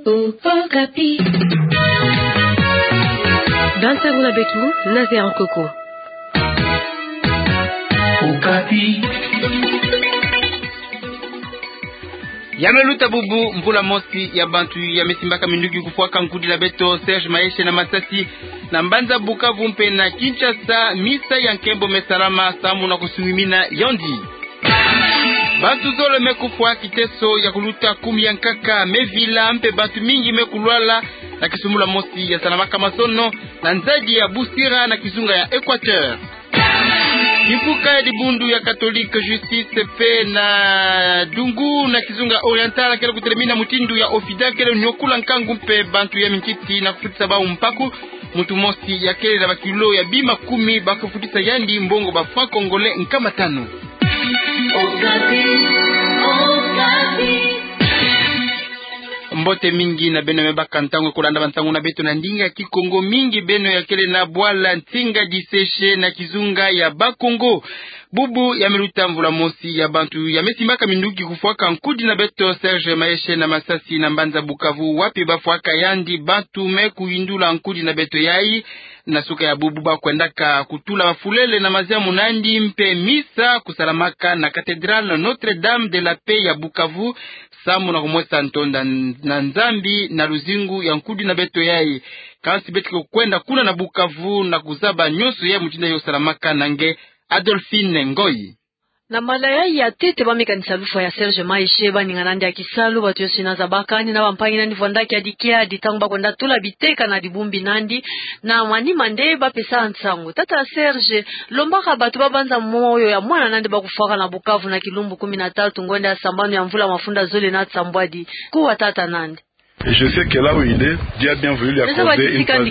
Okapi. Dansagula Betu, Nazer Nkoko. Okapi. Yameluta bubu mvula mosi ya bantu yamesimbaka minduki kufuaka nkudi la beto Serge Maeshe na Masasi na Mbanza Bukavu mpe na Kinshasa misa ya nkembo mesalama samu na kusumimina yondi. Bantu zole mekufwa kiteso ya kuluta kumi ya nkaka mevila mpe bantu mingi mekulwala na kisumula mosi ya salamaka masono na nzaji ya Busira na kizunga ya Equateur. Kifuka ya dibundu ya Catholique Justice pe na Dungu na kizunga Oriental kele kutelemina mutindu ya Ofida kele nyokula nkangu mpe bantu ya minkiti na kufutisa ba umpaku mutu mosi ya kele na bakilo ya bima 10 bakufutisa yandi mbongo ba franc congolais nkama 5. Mbote mingi na beno mebaka ntango kulanda bantangu na beto na ndinga kikongo mingi beno ya kele na bwala ntinga diseshe na kizunga ya Bakongo. Bubu ya meluta mvula mosi ya bantu ya mesimbaka minduki kufuaka nkudi na beto Serge Maeshe na Masasi na Mbanza Bukavu wapi bafuaka yandi bantu meku indula nkudi na beto yai na suka ya bubu ba kwendaka kutula bafulele na mazia munandi mpe misa kusalamaka na Cathedrale Notre Dame de la Paix ya Bukavu samu na kumwesa ntonda na nzambi na luzingu ya nkudi na beto yai kansi betiko kwenda kuna na Bukavu na kuzaba nyoso ya mutinda yo salamaka nange Adolphine Ngoi. Na malaya ya tete bamikanisa lufa ya Serge Maeshe baninganandi ya kisalu batu yosi naza bakani na bampangi nandi vwandaki ya dikia ditangu bakwenda tula biteka na dibumbi nandi na mani mande bapesa nsangu. Tata Serge lombaka batu babanza moyo ya mwana nandi bakufaka na Bukavu na Kilumbu 13 ngonde ya sambano ya mvula mafunda zole na tsambwadi kuwa tata nandi. Et je sais que là où il est, Dieu a bien voulu lui accorder une phase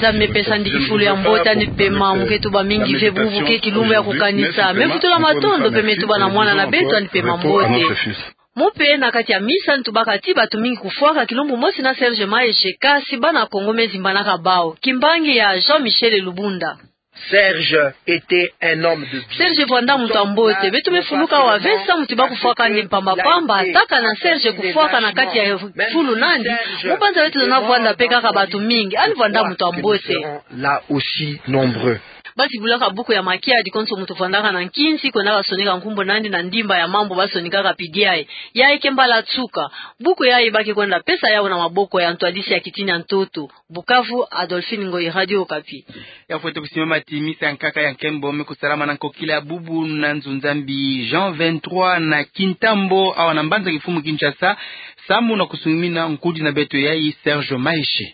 Mope na kati ya misa ntubakati batu mingi kufuaka Kilumbu mosi na Serge Maeshe kasi bana Kongo mezimbana kabao kimbangi ya Jean-Michel Lubunda. Serge était un homme de bien. Serge Vwanda mutambote betu mefuluka wa vesa mutiba kufuaka ndi mpamba pamba ataka na Serge kufuaka na kati ya fulu nandi mubanza wetu na Vwanda peka kabatu mingi ali Vwanda mutambote là aussi nombreux. Basi bulaka buku ya makia di konso mutu Vwanda na nkinsi kwenda basonika nkumbo nandi na ndimba ya mambo basonika kapidiae yae kembala tsuka buku yae baki kwenda pesa yao na maboko ya Antoadisi ya Kitini Ntoto. Bukavu, Adolphine Ngoi, Radio Okapi. Ya fuete kusimama timisa nkaka ya nkembo mekusalama na nkokila bubu na nzunzambi Jean 23 na Kintambo awa na Mbanza kifumu Kinshasa samu na kusumina nkudi na beto yai Serge Maeshe.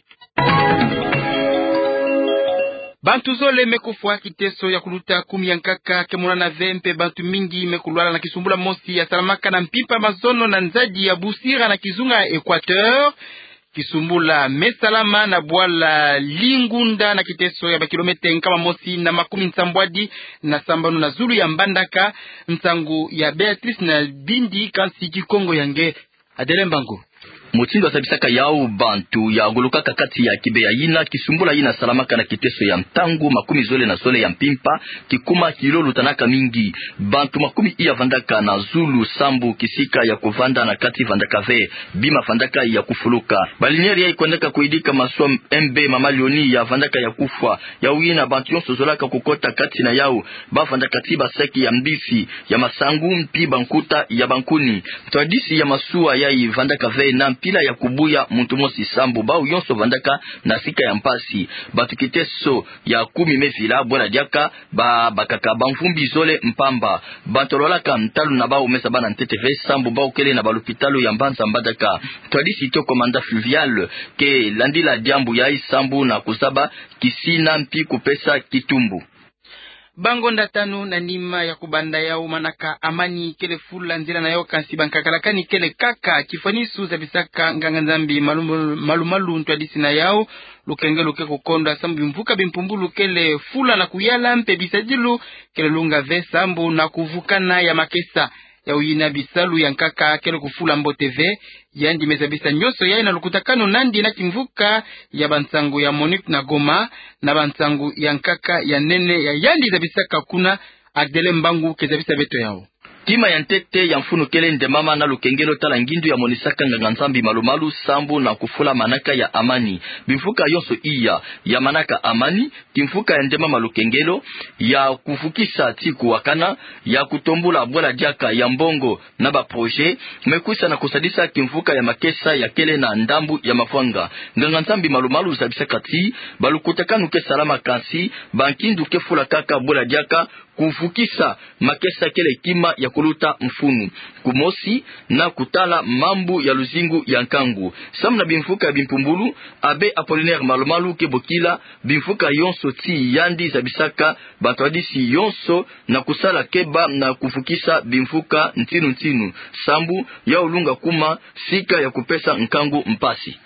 Bantu zole mekufwa kiteso ya kuluta kumi ya nkaka kemuna na vempe bantu mingi mekulwala na kisumbula mosi ya salamaka na mpimpa mazono na nzaji ya Busira na kizunga ya Equateur. Kisumbula mesalama na bwala Lingunda na kiteso ya bakilomete nkama mosi na makumi nsambwadi na sambano na Zulu ya Mbandaka nsangu ya Beatrice na Bindi kansi Kikongo yange Adele Mbangu. Mutindo asabisaka yao bantu ya gulukaka kati ya Kibeya yina kisumbula yina salamaka na kiteso ya mtangu makumi zole na sole ya mpimpa kikuma kilolu tanaka mingi bantu makumi iya vandaka na Zulu sambu kisika ya kuvanda na kati vandaka ve bima vandaka ya kufuluka balinieri ya ikwendaka kuidika maswa MB mamalioni ya vandaka ya kufwa ya uina bantu yonso zolaka kukota kati na yao ba vandaka tiba seki ya mbisi ya masangu mpi bankuta ya bankuni tradisi ya masua ya vandaka ve na pila ya kubuya muntu mosi sambu bau yonso vandaka na sika ya mpasi batu kiteso ya 10 mefila bwana diaka bakaka bamfumbi zole mpamba bantololaka mtalu na bau mesa bana nteteve sambu bau kele na balupitalo ya Mbanza Mbadaka tradisi to komanda fluvial ke landila diambu ya isambu na kusaba kisina mpi kupesa kitumbu. Bango ndatanu na nima ya kubanda yao manaka amani kele fula nzira na yao kansi bankakalakani kele kaka kifanisu za bisaka nganganzambi malumalu ntwadisi na yao lukenge luke kukonda sambu mvuka bimpumbulu kele fula na kuyala mpe bisajilu kele lunga ve sambu na kuvukana ya makesa ya uyina bisalu ya nkaka kele kufula mbo TV yandi mezabisa nyoso ya ina lukutakano nandi na kimvuka ya bansangu ya Monique na Goma na bansangu ya nkaka ya nene ya yandi zabisa kakuna Adele Mbangu kezabisa beto yao. Kima ya ntete ya mfunu kele ndemama na lukengelo tala ngindu ya monisaka nganganzambi malumalu sambu na kufula manaka ya amani. Bimfuka yonso iya ya manaka amani, kimfuka ya ndemama lukengelo ya kufukisa tiku wakana, ya kutombula bwala jaka ya mbongo na ba proje, mekuisa na kusadisa kimfuka ya makesa ya kele na ndambu ya mafwanga. Nganganzambi malumalu zabisa kati, balukutakanu ke salama kansi, bankindu ke fula kaka bwala jaka, kufukisa makesa kele kima ya kuluta mfunu kumosi na kutala mambu ya luzingu ya nkangu samna bimfuka ya bimpumbulu abe Apollinaire malumalu ke bokila bimfuka yonso ti yandi za bisaka batwadisi yonso na kusala keba na kufukisa bimfuka ntinu sambu ya ulunga kuma sika ya kupesa nkangu mpasi.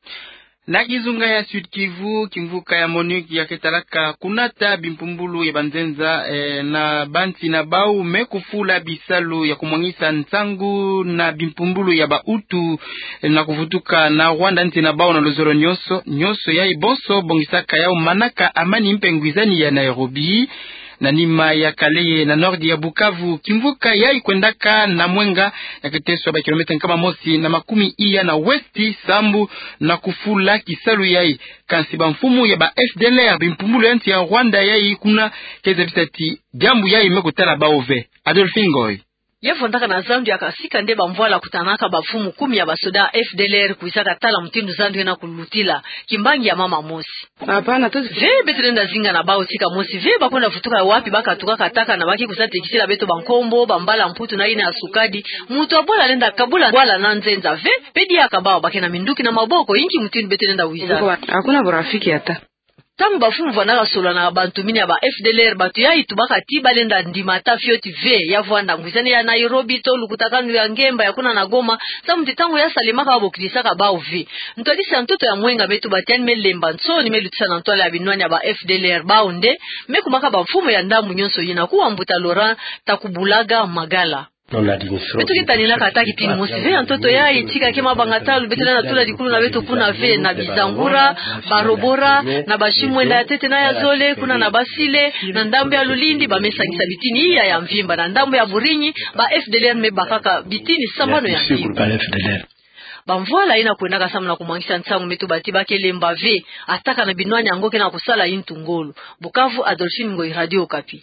Na kizunga ya Sud Kivu, kimvuka ya Monique ya ketalaka kunata bimpumbulu ya banzenza na banti na bau mekufula bisalu ya kumwangisa ntangu na bimpumbulu ya bautu na kufutuka na Rwanda nti na bau na lozoro nyoso ya ibonso bongisaka yao manaka amani mpengwizani ya Nairobi na nima ya Kaleye na nordi ya Bukavu. Kimvuka yai kwendaka na Mwenga ya keteswa ba kilomita kama mosi na makumi iya na westi sambu na kufula kisalu yai kansiba mfumu ya ba FDLR bimpumulo yanti ya Rwanda yai kuna keze bisati jambu yai mekutala baove. Adolphe Ngoy yevondaka na zandu ya kasika nde bamvoala kutanaka bafumu 10 ya basoda FDLR kuisaka tala mtindu zandu yena kulutila kimbangi ya mama mosi. Hapana tozi ve betelenda zinga na bao tika mosi ve bakonda futuka wapi baka tuka kataka na baki kusate kisila beto bankombo bambala mputu na ina asukadi mutu abola lenda kabula wala nanzenza ve pedi akabao baki na minduki na maboko inki mtindu betelenda uiza hakuna burafiki hata tamu bafumu vanaka sola na bantumini ya ba FDLR batu ya itubaka tiba lenda ndimata fioti ve ya vuanda ngwizani ya Nairobi tolu kutakanu ya Ngemba ya kuna na Goma tamu titangu ya salimaka wabo kilisaka bao ve ntolisa ntoto ya Mwenga metu batiani melemba nsoni melutisa na ntola ya binwani ya ba FDLR bao nde mekumaka bafumu ya ndamu nyonso yina kuwa mbuta Laurent Takubulaga Magala betu kitanila kataki tini mosive ya ntoto ya itika kema bangatalu betela na tula dikulu na beto kuna ve na bizangura barobora na bashimwenda ya tete na ya zole kuna na basile na ndambo ya Lulindi bamesangisa bitini iya ya mvimba na ndambo ya Burinyi ba FDLR mebakaka bitini sambano ya mvimba bamvoala ina kuendaka samna kumwangisa ntangu metu bati bakelemba ve ataka na binwani angoke na kusala intu ngolu. Bukavu, Adolphine Ngoy, Radio Okapi.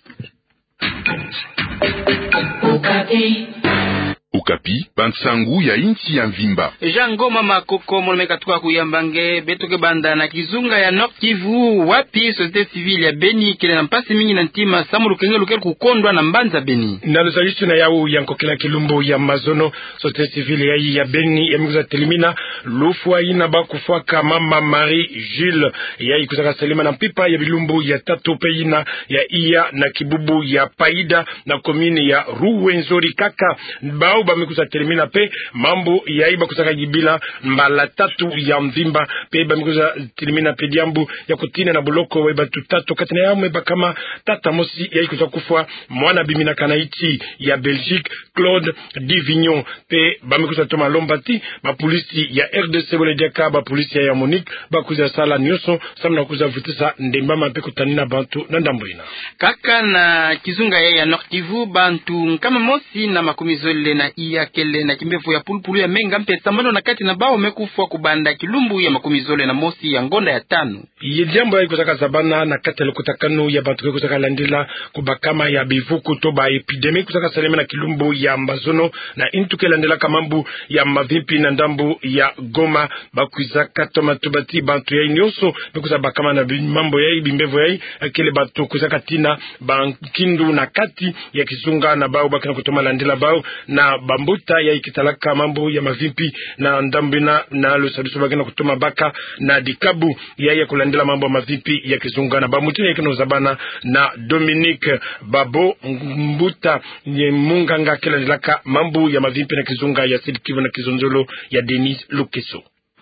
Okapi, Bantsangu ya inchi ya Mvimba. Jangoma makoko molomeka tuka kuyambange betoke banda na kizunga ya Nord Kivu wapi société civile ya Beni kile na mpasi mingi na ntima samu lukenge lukele kukondwa na mbanza Beni. Na luzalishi na yao yankokela kilumbo ya mazono société civile ya Beni ya miguza telimina lufua ina bakufuaka mama Marie Jules ya ikuzaka selima na pipa ya bilumbu ya tatu peina ya iya na kibubu ya paida na komini ya Ruwenzori kaka bao bamekuza telimina pe mambo ya iba kusaka jibila mbala tatu ya Mvimba pe bamekuza telimina pe diambu ya kutina na buloko wa ibatu tatu katina ya mweba kama tata mosi ya ikuza kufua mwana bimina kanaiti ya Belgique Claude Divignon pe bamekuza toma lombati bapolisi ya RDC wale diaka bapolisi ya Monique bakuza sala nyoso samna kuza vutisa ndembama pe kutanina bantu na ndamboina kaka na kizunga ya Nord Kivu bantu kama mosi na makumizole na iya kele na kimbefu ya pulpulu ya menga mpe sambano na kati na bao mekufua kubanda kilumbu ya makumizole na mosi ya ngonda ya tano. Iye jambo ya kuzaka zabana na kati ya kutakanu ya batuke kuzaka landila kubakama ya bivuku toba epidemi kuzaka salema na kilumbu ya mbazono na intuke landila kamambu ya mavimpi na ndambu ya Goma bakuzaka tomatubati bantu ya inyoso bekuza bakama na mambo ya bimbevu ya akile batu kuzaka tina bankindu na kati ya kizunga na bao bakina kutoma landila bao na bambuta ya ikitalaka mambo ya mavimpi na ndambina na lusabiso bakina kutoma baka na dikabu ya kulandila mambo ya mavimpi ya kizunga na bamutini ya kino zabana na Dominique Babo mbuta nye munganga kila nilaka mambo ya mavimpi na kizunga ya Sud Kivu na Kizonzolo ya Denis Lukeso.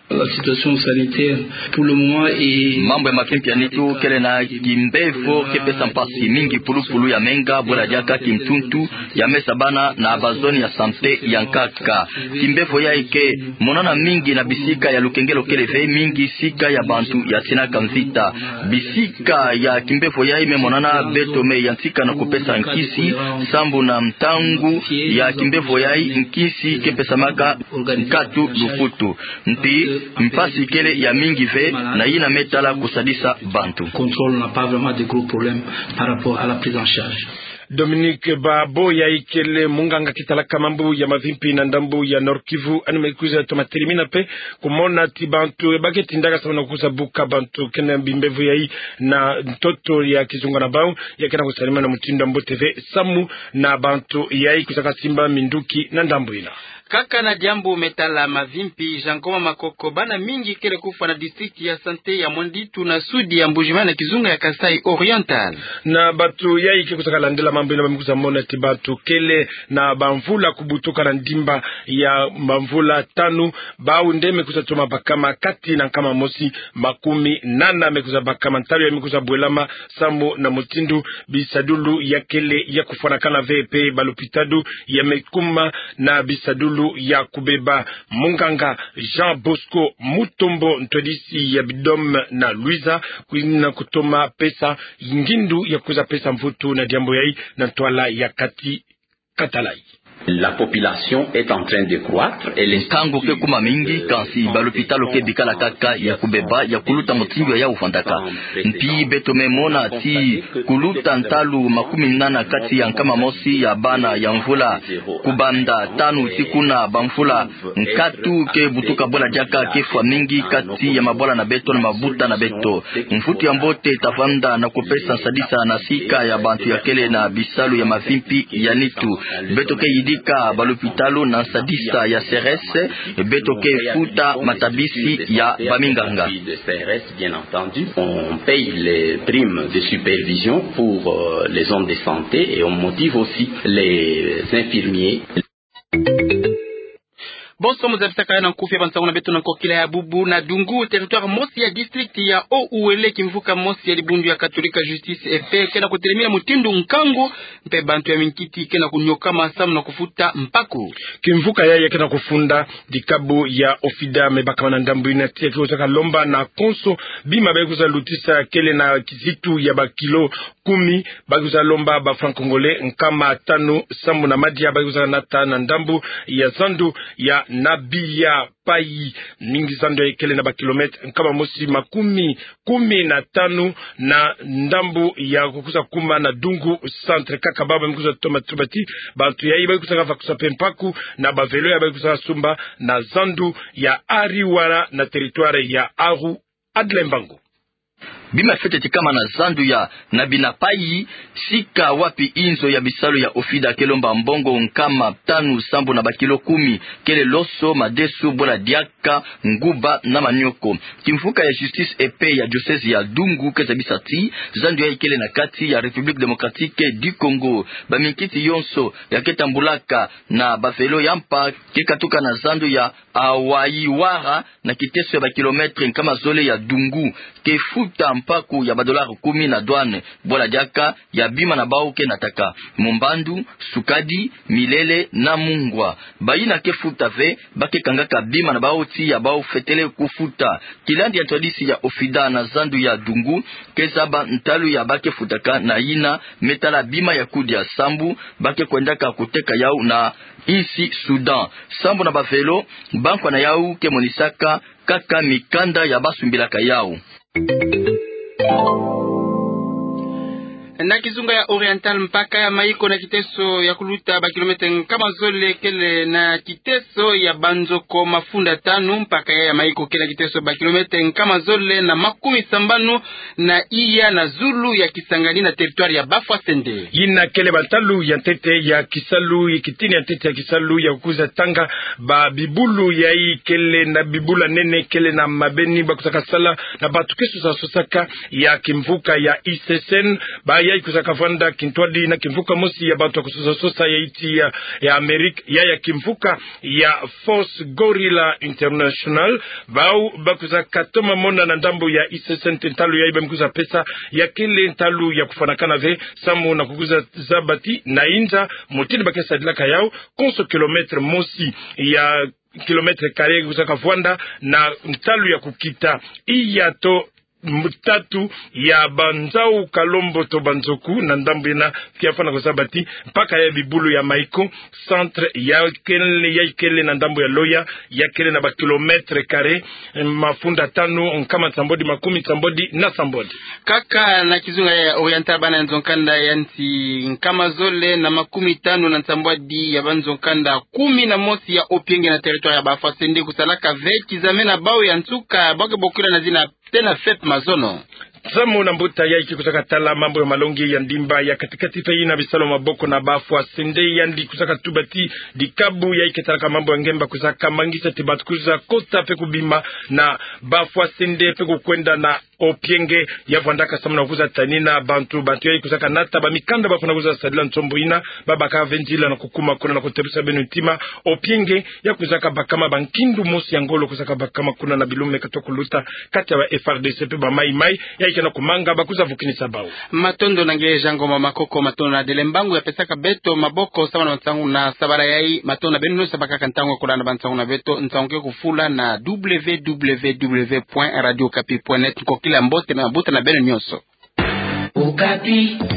La situation sanitaire pour le moment est mambo ya mapimpi ya nitu kele na kimbevo kepesa mpasi mingi pulupulu ya menga bola jaka kimtuntu ya mesa bana na bazoni ya sante ya nkaka kimbevo ya ike monana mingi na bisika ya lukengelo kele ve mingi sika ya bantu ya sina kamvita bisika ya kimbevo ya ime monana beto me yantika na kupesa nkisi sambu na mtangu ya kimbevo ya nkisi kepesa maka nkatu lufutu mpi mpasi kele ya mingi ve na ina metala kusadisa bantu. Contrôle n'a pas vraiment de gros problèmes par rapport à la prise en charge. Dominique Babo ya ikele munganga kitalaka mambo ya mavimpi na ndambu ya Norkivu animekuza tomatelimina pe kumona tibantu bageti ndaga sana kuza buka bantu kena bimbevu ya na mtoto ya kizunga na bao ya kena kusalima na mtindo mbo TV samu na bantu ya kusaka simba minduki na ndambu ina kaka na jambo metala mavimpi Jankoma Makoko bana mingi kele kufa na district ya sante ya Mwenditu na sudi ya Mbujimai na kizunga ya Kasai Oriental na batu ya iki kusaka landela mambo ina mkuza mona tibatu kele na bamvula kubutuka na ndimba ya bamvula tanu bau ndeme kuza tuma bakama kati na kama mosi makumi nana mekuza bakama ntari ya mikuza buelama samu na mutindu bisadulu ya kele ya kufana kana VP balupitadu ya mekuma na bisadulu ya kubeba munganga Jean Bosco Mutombo ntodisi ya bidom na Luiza kuina kutoma pesa ngindu ya kuza pesa mvutu na diambo yai na twala ya kati katalai. La population est en train de croître et les kango ke kuma mingi kansi balopitalo ke bikala kaka ya kubeba ya kuluta motingo ya ufandaka mpi beto memona ti kuluta ntalu makumi nana kati ya nkama mosi ya bana ya mvula kubanda tanu tikuna bamvula nkatu ke butuka bola jaka ke fwa mingi kati ya mabola na beto na mabuta na beto mfuti ya mbote tafanda na kupesa sadisa na sika ya bantu ya kele na bisalu ya mavimpi ya nitu beto ke dika balopitalo na sadisa ya CRS betoke futa matabisi ya baminganga. Bien entendu, on paye les primes de supervision pour les zones de santé et on motive aussi les infirmiers. Bonso muzabisaka na nkufia bansangu na beto na kokila ya bubu na dungu territoire mosi ya district ya Ouele kimvuka mosi ya libundu ya Katolika Justice epe kena kutelemia mutindu nkangu mpe bantu ya minkiti kena kunyoka masamu na kufuta mpaku kimvuka ya kena kufunda dikabu ya ofida mebaka na ndambu inatia kiosaka lomba na konso bima baikuza lutisa kele na kizitu ya bakilo 10 baikuza lomba ba franc congolais nkama tano sambu na madia baikuza nata na ndambu ya zandu ya Nabia Pai mingi zando ya kele na bakilometre nkama mosi makumi 15 na ndambu ya kukusa kuma na dungu centre kaka baba mkuza toma tubati bantu ya iba kusa vakusa pempaku na bavelo ya kusa sumba na zandu ya Ariwara na territoire ya Aru Adlembango bima fete tikama na zandu ya Nabinapai sika wapi inzo ya bisalu ya ofida kelomba mbongo nkama tanu sambu na bakilo 10 kele loso madesu bola diaka nguba na manyoko kimfuka ya justice epe ya diocese ya Dungu keza bisati zandu ya ikele na kati ya République démocratique du Congo baminkiti yonso ya ketambulaka na bafelo yampa kikatuka na zandu ya Awaiwara na kiteso ya bakilometre nkama zole ya Dungu kefuta mpaku ya badolari 10 na douane bola jaka ya bima na bauke nataka Mumbandu, Sukadi, Milele na Mungwa baina kefuta ve bake kangaka bima na bauti ya bau fetele kufuta kilandi ya tradisi ya ofida na zandu ya Dungu kezaba ntalu ya bake futaka na ina metala bima ya kudi ya sambu bake kwendaka kuteka yau na isi Sudan sambu na bafelo banko na yau ke monisaka kaka mikanda ya basumbilaka yau na kizunga ya Oriental mpaka ya maiko na kiteso ya kuluta ba kilometre kama zole kele na kiteso ya Banzoko mafunda 5 mpaka ya maiko kele kiteso ba kilometre kama zole na makumi sambanu na iya na Zulu ya Kisangani na territoire ya Bafwa Sende yina kele bantalu ya tete ya Kisalu ikitini ya tete ya Kisalu ya kukuza tanga ba bibulu ya kele na bibula nene kele na mabeni ba kusaka sala na batu kesu sa sosaka ya kimvuka ya ICSN ba yai kuzaka vanda kintwadi na kimvuka mosi ya bantu kusososa ya iti ya Amerika ya kimvuka ya Force Gorilla International bau bakuzaka toma mona na ndambo ya ICC ntalo ya ibamkuza pesa ya kile ntalo ya kufanakana ve samu na kukuza zabati na inza motini bakesa dilaka yao konso kilometre mosi ya kilometre kare kuzaka vwanda na ntalo ya kukita iyato mutatu ya Banzau Kalombo to Banzoku na ndambo na kiafana kwa sabati mpaka ya bibulu ya Maiko centre ya kele na ndambo ya Loya ya kele na ba kilometre kare mafunda tano kama Sambodi makumi Sambodi na Sambodi kaka na kizunga ya oriental bana nzonkanda yanti kama zole na makumi tano na Sambodi ya banzonkanda 11 ya Opienge na territoire ya Bafasende kusalaka veki zamena bao ya ntuka bake bokula na zina tena fep mazono Samu na mbuta ya iki kusaka tala mambo ya malongi ya ndimba ya katikati fayi na bisalo maboko na bafu asende ya ndi kusaka tubati dikabu ya iki talaka mambo ya ngemba kusaka mangisa tibatu kuza kosta peku bima na bafu asende peku kwenda na Opienge ya vandaka samu na kuza tanina bantu ya iki kusaka nata ba mikanda bafu na kuza sadila ntombo ina babaka venjila na kukuma kuna na kuterusa benu itima Opienge ya kusaka bakama bankindu mosi ya ngolo kusaka bakama kuna na bilume katokuluta kati ya FRDC pe ba mai ya ikena kumanga bakuza vukini sabao matondo nange jango mamakoko matondo na delembangu ya pesaka beto maboko sama na mtangu na sabara yai matondo na benu sabaka kantango kulana bantangu na beto ntango kufula na www.radiokapi.net kwa kila mbote na buta na benu nyoso Okapi.